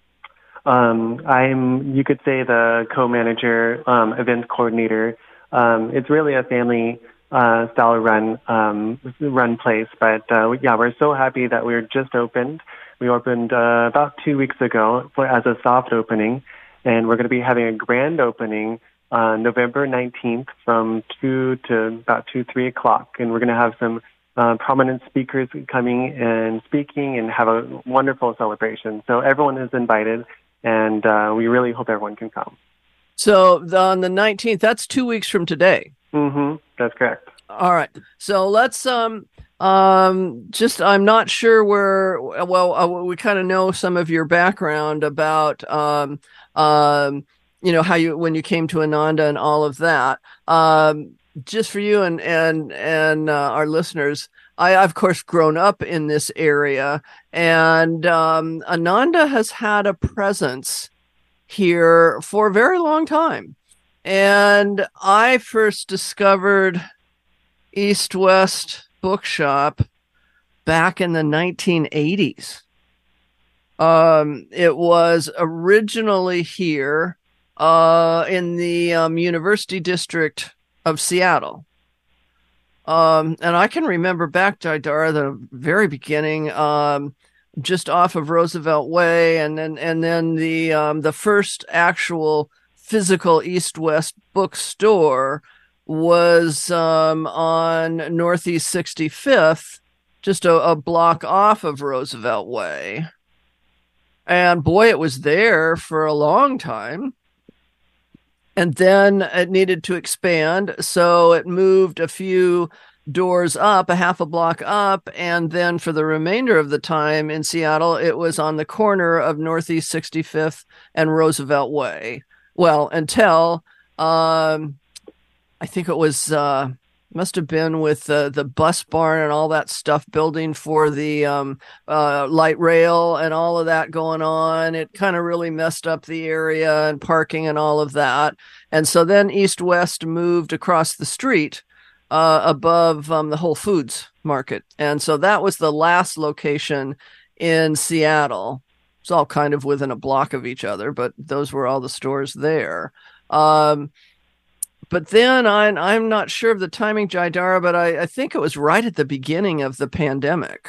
Speaker 9: Um, I'm, you could say, the co-manager, um, events coordinator. Um, it's really a family uh, style run um, run place, but uh, yeah, we're so happy that we're just opened. We opened uh, about two weeks ago for, as a soft opening, and we're going to be having a grand opening on November nineteenth from two to about two, three o'clock, and we're going to have some uh, prominent speakers coming and speaking and have a wonderful celebration. So everyone is invited, and uh, we really hope everyone can come.
Speaker 2: So the, on the nineteenth, that's two weeks from today.
Speaker 9: Mm-hmm. That's correct.
Speaker 2: All right. So let's um um just I'm not sure where. Well, uh, we kind of know some of your background about um um you know how you when you came to Ananda and all of that. Um, just for you and and and uh, our listeners, I I've of course grown up in this area, and um, Ananda has had a presence here for a very long time. And I first discovered East West Bookshop back in the nineteen eighties. Um, it was originally here uh, in the um, University District of Seattle. Um, and I can remember back, Jaidara, the very beginning, um, just off of Roosevelt Way, and then and then the um, the first actual physical East West bookstore was um, on Northeast sixty-fifth, just a, a block off of Roosevelt Way. And boy, it was there for a long time. And then it needed to expand, so it moved a few doors up, a half a block up, and then for the remainder of the time in Seattle, it was on the corner of Northeast sixty-fifth and Roosevelt Way. Well, until um, I think it was uh, must have been with the the bus barn and all that stuff building for the um, uh, light rail and all of that going on. It kind of really messed up the area and parking and all of that. And so then East West moved across the street uh, above um, the Whole Foods Market. And so that was the last location in Seattle. It's all kind of within a block of each other, but those were all the stores there. Um, but then I, I'm not sure of the timing, Jaidara, but I, I think it was right at the beginning of the pandemic,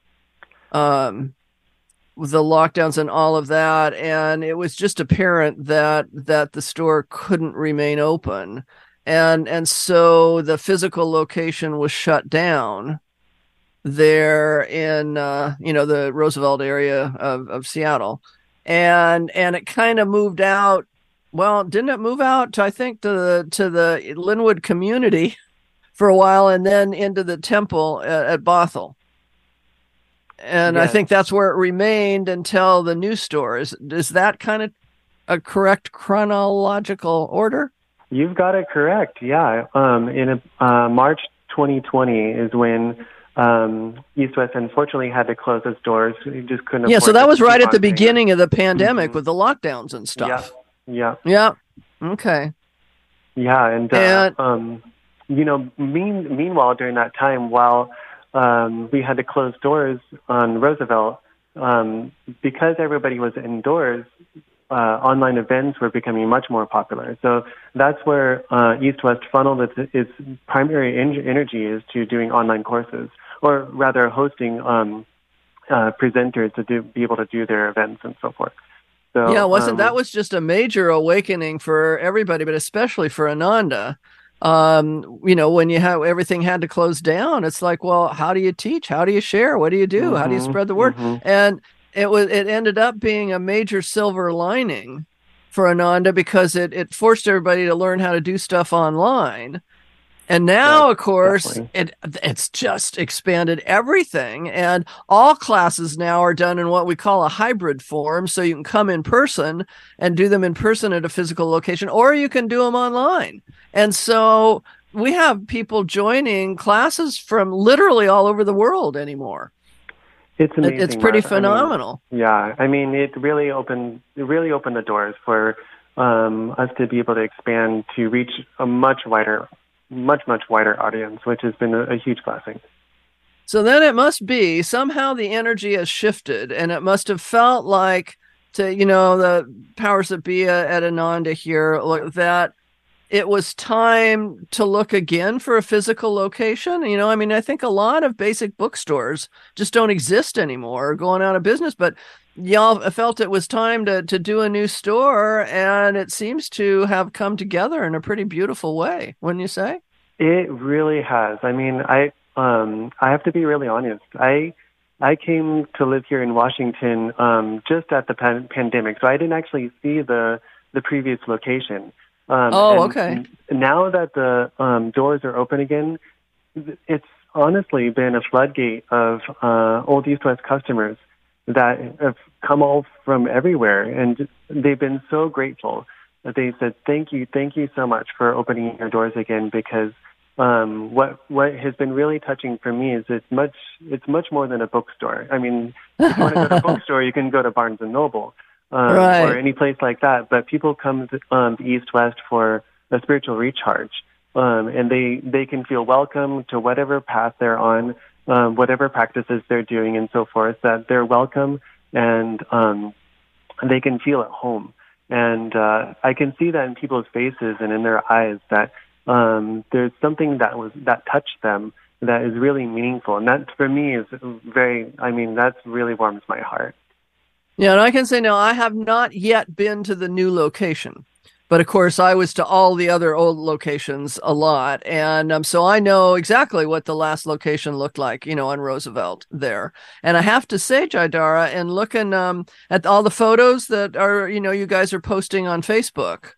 Speaker 2: um, with the lockdowns and all of that. And it was just apparent that that the store couldn't remain open. And, and so the physical location was shut down there in uh you know the Roosevelt area of, of Seattle, and and it kind of moved out. Well, didn't it move out to, I think, to the to the Linwood community for a while, and then into the temple at, at Bothell, and yes. I think that's where it remained until the new store. Is is that kind of a correct chronological order?
Speaker 9: You've got it correct. Yeah. Um in a, uh, March twenty twenty is when Um, East West unfortunately had to close its doors. We just couldn't.
Speaker 2: Yeah, so that was right at the beginning
Speaker 9: it.
Speaker 2: of the pandemic, mm-hmm. with the lockdowns and stuff.
Speaker 9: Yeah,
Speaker 2: yeah, yeah. Okay.
Speaker 9: Yeah, and, uh, and um, you know, mean, meanwhile during that time, while um, we had to close doors on Roosevelt, um, because everybody was indoors, uh, online events were becoming much more popular. So that's where uh, East West funneled its, its primary en- energy is to doing online courses, or rather hosting um, uh, presenters to do, be able to do their events and so forth. So,
Speaker 2: yeah, wasn't
Speaker 9: um,
Speaker 2: that was just a major awakening for everybody, but especially for Ananda. Um, you know, when you have everything had to close down, it's like, well, how do you teach? How do you share? What do you do? Mm-hmm, how do you spread the word? Mm-hmm. And it was it ended up being a major silver lining for Ananda, because it it forced everybody to learn how to do stuff online. And now, yeah, of course, it it's just expanded everything. And all classes now are done in what we call a hybrid form. So you can come in person and do them in person at a physical location, or you can do them online. And so we have people joining classes from literally all over the world anymore.
Speaker 9: It's amazing.
Speaker 2: It's pretty
Speaker 9: Mark.
Speaker 2: phenomenal.
Speaker 9: I mean, yeah, I mean, it really opened it really opened the doors for um, us to be able to expand to reach a much wider, much much wider audience, which has been a, a huge blessing.
Speaker 2: So then it must be somehow the energy has shifted, and it must have felt like to you know the powers that be at Ananda here that it was time to look again for a physical location. You know, I mean, I think a lot of basic bookstores just don't exist anymore, or going out of business, but y'all felt it was time to, to do a new store, and it seems to have come together in a pretty beautiful way, wouldn't you say?
Speaker 9: It really has. I mean, I um, I have to be really honest. I I came to live here in Washington um, just at the pan- pandemic, so I didn't actually see the the previous location. Um,
Speaker 2: oh, okay.
Speaker 9: Now that the um, doors are open again, it's honestly been a floodgate of uh, old East West customers that have come all from everywhere, and they've been so grateful that they said, "Thank you, thank you so much for opening your doors again." Because um, what what has been really touching for me is it's much it's much more than a bookstore. I mean, if you want to go to a bookstore, you can go to Barnes and Noble. Um,
Speaker 2: right.
Speaker 9: Or any place like that, but people come to um, East West for a spiritual recharge, um, and they, they can feel welcome to whatever path they're on, um, whatever practices they're doing, and so forth. That they're welcome, and um, they can feel at home. And uh, I can see that in people's faces and in their eyes that um, there's something that was that touched them that is really meaningful, and that for me is very. I mean, that really warms my heart.
Speaker 2: Yeah, and I can say now I have not yet been to the new location, but of course I was to all the other old locations a lot, and um, so I know exactly what the last location looked like, you know, on Roosevelt there. And I have to say, Jaidara, and looking um, at all the photos that are, you know, you guys are posting on Facebook,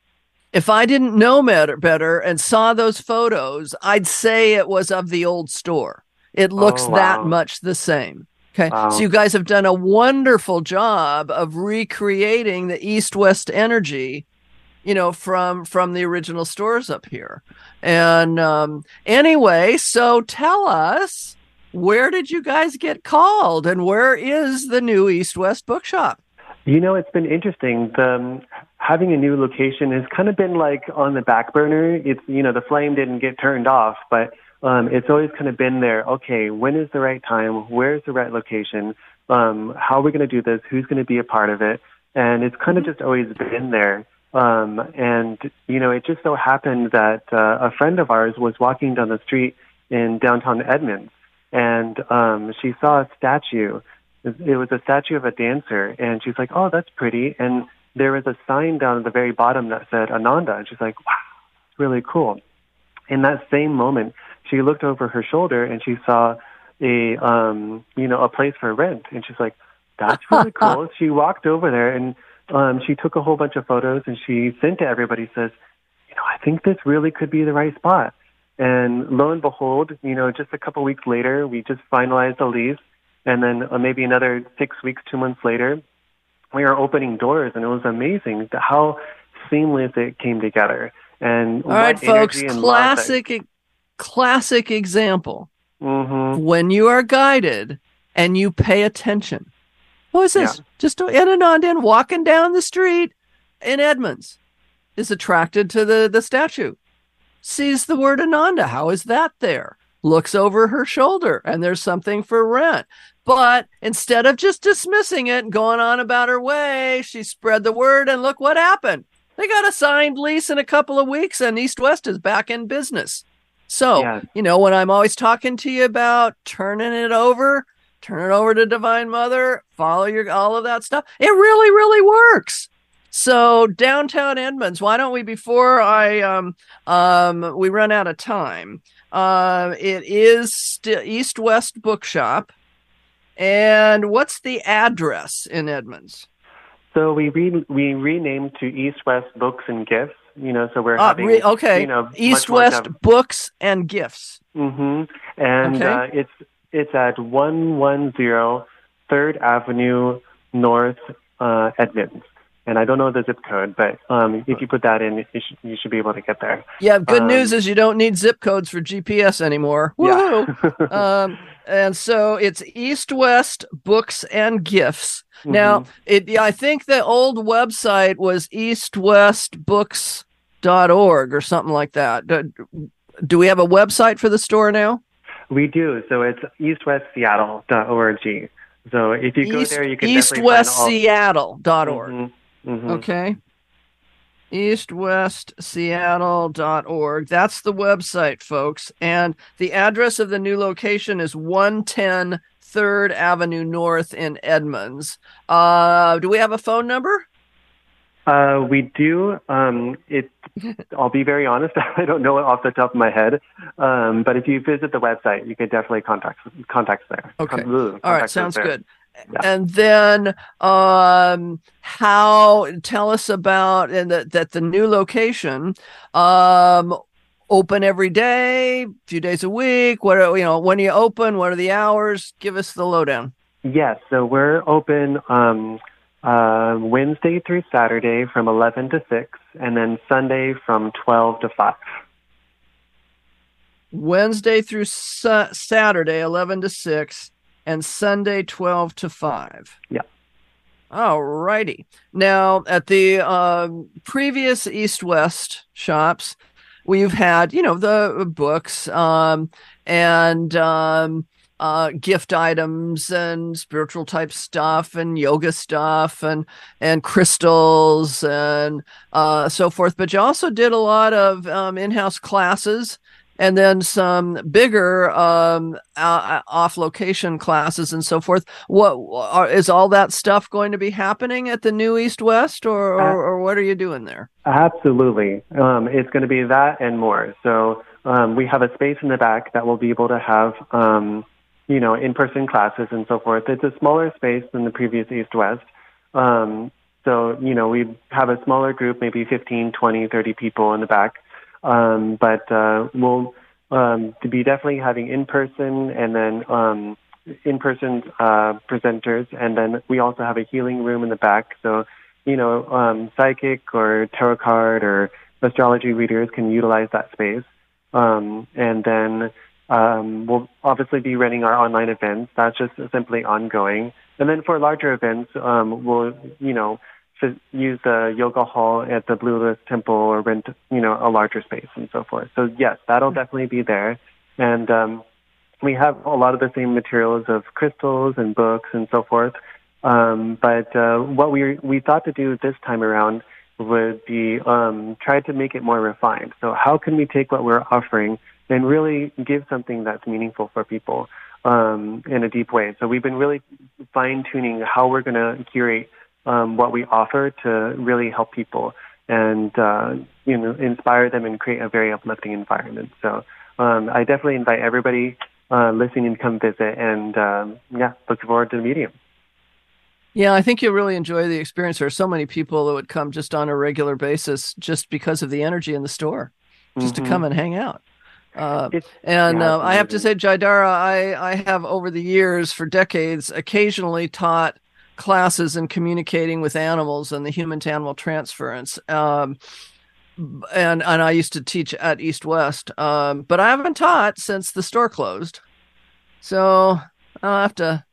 Speaker 2: if I didn't know better, better and saw those photos, I'd say it was of the old store. It looks
Speaker 9: oh, wow.
Speaker 2: that much the same. Okay,
Speaker 9: wow.
Speaker 2: So you guys have done a wonderful job of recreating the East-West energy, you know, from from the original stores up here. And um, anyway, so tell us, where did you guys get called, and where is the new East-West bookshop?
Speaker 9: You know, it's been interesting. The, um, having a new location has kind of been like on the back burner. It's, you know, the flame didn't get turned off, but Um, it's always kind of been there. Okay, when is the right time? Where's the right location? Um, how are we going to do this? Who's going to be a part of it? And it's kind of just always been there. Um, and, you know, it just so happened that uh, a friend of ours was walking down the street in downtown Edmonds, and um, she saw a statue. It was a statue of a dancer, and she's like, oh, that's pretty. And there was a sign down at the very bottom that said Ananda, and she's like, wow, it's really cool. In that same moment, she looked over her shoulder and she saw a, um, you know, a place for rent. And she's like, that's really cool. She walked over there and um, she took a whole bunch of photos and she sent to everybody, says, you know, I think this really could be the right spot. And lo and behold, you know, just a couple weeks later, we just finalized the lease. And then uh, maybe another six weeks, two months later, we were opening doors, and it was amazing how seamless it came together. And
Speaker 2: all right, folks, classic, classic example.
Speaker 9: Mm-hmm.
Speaker 2: When you are guided and you pay attention. What is this?
Speaker 9: Yeah.
Speaker 2: Just an Anandan walking down the street in Edmonds is attracted to the, the statue. Sees the word Ananda. How is that there? Looks over her shoulder and there's something for rent. But instead of just dismissing it and going on about her way, she spread the word, and look what happened. They got a signed lease in a couple of weeks, and East West is back in business. So,
Speaker 9: yeah.
Speaker 2: you know, when I'm always talking to you about turning it over, turn it over to Divine Mother, follow your all of that stuff, it really, really works. So downtown Edmonds, why don't we, before I um um we run out of time, uh, it is st- East West Bookshop. And what's the address in Edmonds?
Speaker 9: So we re- we renamed to East West Books and Gifts. You know, so we're
Speaker 2: uh,
Speaker 9: having
Speaker 2: re- okay.
Speaker 9: You know,
Speaker 2: East West div- Books and Gifts.
Speaker 9: Mm-hmm. And
Speaker 2: okay.
Speaker 9: uh, it's it's at one one zero Third Avenue North, uh, Edmonds. And I don't know the zip code, but um, if you put that in, you should, you should be able to get there.
Speaker 2: Yeah, good
Speaker 9: Um,
Speaker 2: news is you don't need zip codes for G P S anymore. Woohoo!
Speaker 9: Yeah.
Speaker 2: um, and so it's East West Books and Gifts. Now,
Speaker 9: Mhm.
Speaker 2: it yeah, I think the old website was east west books dot org or something like that. Do, do we have a website for the store now?
Speaker 9: We do. So it's east west seattle dot org. So if you go
Speaker 2: East,
Speaker 9: there, you can
Speaker 2: east
Speaker 9: definitely
Speaker 2: west
Speaker 9: find all.
Speaker 2: seattle dot org.
Speaker 9: Mhm. Mhm.
Speaker 2: Okay. east west seattle dot org. That's the website, folks. And the address of the new location is one ten third Avenue North in Edmonds. Uh, do we have a phone number?
Speaker 9: Uh, we do. Um, it. I'll be very honest. I don't know it off the top of my head. Um, but if you visit the website, you could definitely contact contact there.
Speaker 2: Okay.
Speaker 9: Con- ugh,
Speaker 2: All right.
Speaker 9: contact us
Speaker 2: Sounds
Speaker 9: there.
Speaker 2: good.
Speaker 9: Yeah.
Speaker 2: And then um, how, tell us about and that, that the new location, um, open every day, a few days a week. What are, you know, when are you open? What are the hours? Give us the lowdown.
Speaker 9: Yes. So we're open um, uh, Wednesday through Saturday from eleven to six, and then Sunday from twelve to five.
Speaker 2: Wednesday through sa- Saturday, eleven to six, and Sunday, twelve to five.
Speaker 9: Yeah.
Speaker 2: All righty. Now, at the uh, previous East West shops, we've had, you know, the books um, and um, uh, gift items and spiritual type stuff and yoga stuff and and crystals and uh, so forth. But you also did a lot of um, in-house classes. And then some bigger um, uh, off-location classes and so forth. What are, is all that stuff going to be happening at the new East West, or, or, or what are you doing there?
Speaker 9: Absolutely. Um, it's going to be that and more. So um, we have a space in the back that will be able to have, um, you know, in-person classes and so forth. It's a smaller space than the previous East West. Um, so, you know, we have a smaller group, maybe fifteen, twenty, thirty people in the back. Um, but uh, we'll um, to be definitely having in-person and then um, in-person uh, presenters. And then we also have a healing room in the back. So, you know, um, psychic or tarot card or astrology readers can utilize that space. Um, and then um, we'll obviously be running our online events. That's just simply ongoing. And then for larger events, um, we'll, you know, to use the yoga hall at the Blue List Temple or rent, you know, a larger space and so forth. So yes, that'll definitely be there. And um, we have a lot of the same materials of crystals and books and so forth. Um, but uh, what we we thought to do this time around would be um, try to make it more refined. So how can we take what we're offering and really give something that's meaningful for people um, in a deep way? So we've been really fine-tuning how we're going to curate Um, what we offer to really help people and, uh, you know, inspire them and create a very uplifting environment. So um, I definitely invite everybody uh, listening to come visit and, um, yeah, look forward to the medium.
Speaker 2: Yeah, I think you'll really enjoy the experience. There are so many people that would come just on a regular basis just because of the energy in the store, just
Speaker 9: Mm-hmm.
Speaker 2: to come and hang out. Uh,
Speaker 9: It's,
Speaker 2: and
Speaker 9: yeah,
Speaker 2: uh, I have to say, Jaidara, I, I have over the years, for decades, occasionally taught classes in communicating with animals and the human to animal transference. Um, and, and I used to teach at East West, um, but I haven't taught since the store closed. So I'll have to.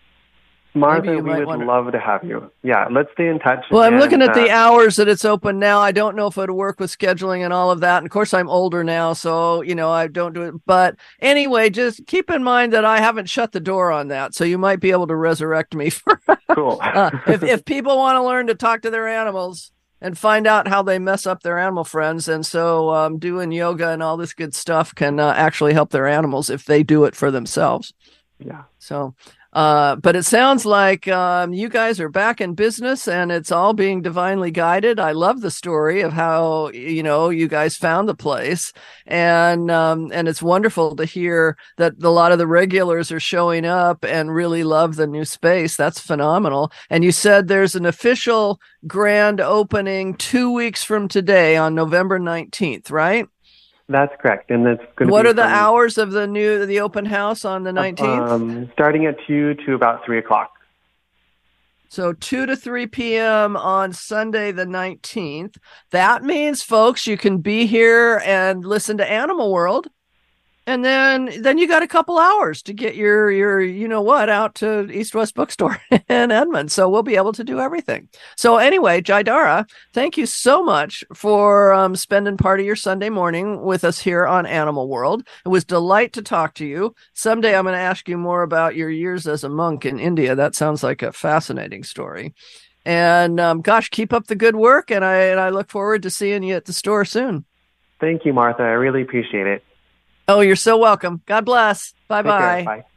Speaker 9: Martha,
Speaker 2: you
Speaker 9: we
Speaker 2: might
Speaker 9: would
Speaker 2: wanna-
Speaker 9: love to have you. Yeah, let's stay in touch.
Speaker 2: Well, I'm
Speaker 9: and,
Speaker 2: looking at the
Speaker 9: uh,
Speaker 2: hours that it's open now. I don't know if it'll work with scheduling and all of that. And of course, I'm older now, so, you know, I don't do it. But anyway, just keep in mind that I haven't shut the door on that. So you might be able to resurrect me for
Speaker 9: Cool.
Speaker 2: uh, if, if people want to learn to talk to their animals and find out how they mess up their animal friends. And so um, doing yoga and all this good stuff can uh, actually help their animals if they do it for themselves.
Speaker 9: Yeah.
Speaker 2: So, uh, but it sounds like um, you guys are back in business and it's all being divinely guided. I love the story of how, you know, you guys found the place. And, um, and it's wonderful to hear that a lot of the regulars are showing up and really love the new space. That's phenomenal. And you said there's an official grand opening two weeks from today on November nineteenth, right?
Speaker 9: That's correct. And that's going to
Speaker 2: What
Speaker 9: be
Speaker 2: are the
Speaker 9: from,
Speaker 2: hours of the new, the open house on the nineteenth?
Speaker 9: Um, starting at two to about three o'clock.
Speaker 2: So two to three p.m. on Sunday the nineteenth. That means, folks, you can be here and listen to Animal World. And then then you got a couple hours to get your, your you know what, out to East West Bookstore in Edmond. So we'll be able to do everything. So anyway, Jaidara, thank you so much for um, spending part of your Sunday morning with us here on Animal World. It was a delight to talk to you. Someday I'm going to ask you more about your years as a monk in India. That sounds like a fascinating story. And um, gosh, keep up the good work. And I, and I look forward to seeing you at the store soon.
Speaker 9: Thank you, Martha. I really appreciate it.
Speaker 2: Oh, you're so welcome. God bless. Bye-bye.
Speaker 9: Take care. Bye.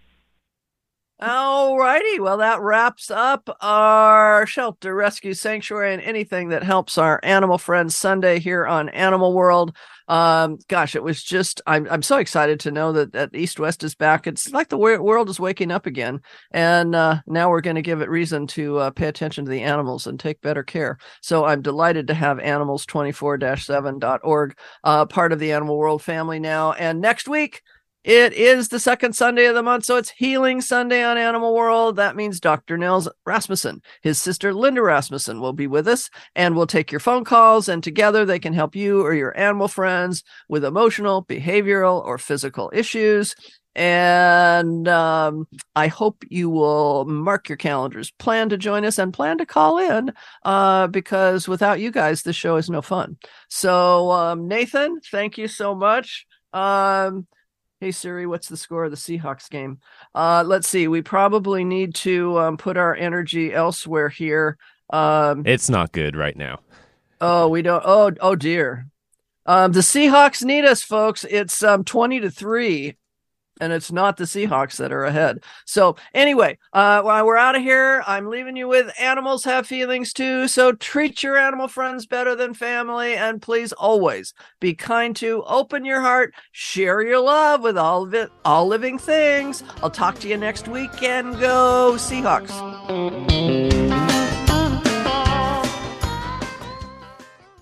Speaker 2: All righty. Well, that wraps up our shelter, rescue, sanctuary, and anything that helps our animal friends Sunday here on Animal World. Um, gosh, it was just, I'm I'm so excited to know that, that East West is back. It's like the world is waking up again. And uh, now we're going to give it reason to uh, pay attention to the animals and take better care. So I'm delighted to have animals twenty-four dash seven dot org uh, part of the Animal World family now. And next week, it is the second Sunday of the month, so it's Healing Sunday on Animal World. That means Doctor Nils Rasmussen, his sister Linda Rasmussen, will be with us, and we'll take your phone calls, and together they can help you or your animal friends with emotional, behavioral, or physical issues. And um, I hope you will mark your calendars, plan to join us, and plan to call in uh, because without you guys, this show is no fun. So, um, Nathan, thank you so much. Um, Hey, Siri, what's the score of the Seahawks game? Uh, let's see. We probably need to um, put our energy elsewhere here. Um,
Speaker 13: it's not good right now.
Speaker 2: Oh, we don't. Oh, oh dear. Um, the Seahawks need us, folks. It's um, twenty to three. And it's not the Seahawks that are ahead. So anyway, uh, while we're out of here, I'm leaving you with animals have feelings too. So treat your animal friends better than family. And please always be kind to, open your heart, share your love with all of it, all living things. I'll talk to you next week, and go Seahawks.